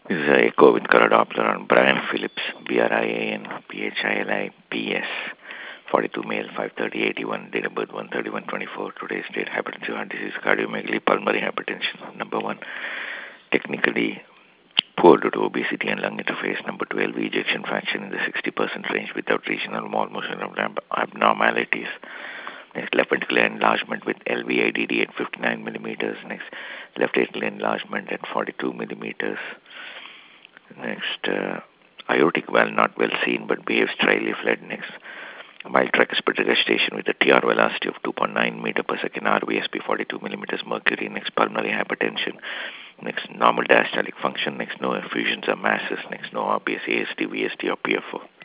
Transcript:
This is a echo with color Doppler on Brian Phillips, BRIAN PHILIPS, 42 male, 53081, date of birth 13124. Today's date, hypertensive heart disease, cardiomegaly, pulmonary hypertension. Number 1, technically poor due to obesity and lung interface. Number 12, ejection fraction in the 60% range without regional wall motion abnormalities. Next, left ventricular enlargement with LVADD at 59 millimeters. Next, left atrial enlargement at 42 millimeters. Next, aortic valve not well seen but behaves trilifled. Next, mild tricuspid regurgitation with a TR velocity of 2.9 meter per second, RVSP 42 millimeters mercury. Next, pulmonary hypertension. Next, normal diastolic function. Next, no effusions or masses. Next, no RBS, AST, VST, or PFO.